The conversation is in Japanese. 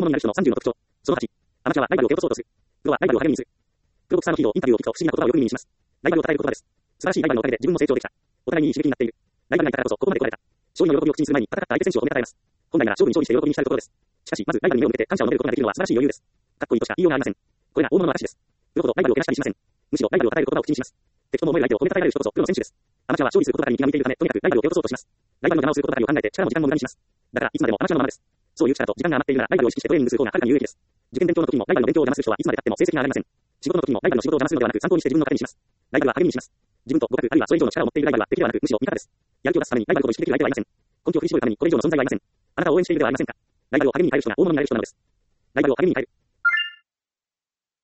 物になる人の30の特徴。その8、アマチュアはライバルを蹴落とそうとする。プロはライバルを励みにする。プロボクサーのヒーローインタビューを聞くと不思議な言葉をよく耳にします。ライバルを称える言葉です。素晴らしいライバルのおかげで自分も成長できた。お互いにいい刺激になっている。ライバルがいたからこそここまで来られた。勝利の喜びを口にする前に戦った相手選手を褒めたたえます。本来なら勝負に勝利して喜びに浸るところです。しかし、まずライバルに目を向けて感謝を述べることができるのは素晴らしい余裕です。かっこいいとしか言いようがありません。これが大物の証です。プロほどライバルをけなしたりしません。むしろライバルを称える言葉を口にします。敵とも思える相手を褒めたたえられる人こそプロの選手です。アマチュアは勝利することだけに気が向いているため、とにかくライバルを蹴落とそうとします。ライバルの邪魔をすることだけを考えて力も時間も無駄にします。だからいつまでもアマチュアのままです。そういう力と時間が余っているならライバルを意識してトレーニングする方がはるかに有益です。受験勉強の時にもライバルの勉強を邪魔する人はいつまで経っても成績が上がりません。仕事の時にもライバルの仕事を邪魔するのではなく参考にして自分の糧にします。ライバルは励みにします。自分と互角あるいはそれ以上の力を持っているライバルは敵ではなくむしろ味方です。やる気を出すためにライバルと意識できる相手はいません。根拠を振り絞るためにこれ以上の存在はいません。あなたを応援しているではありませんか。ライバルを励みに変える人が大物になれる人なのです。ライバルを励みに変える。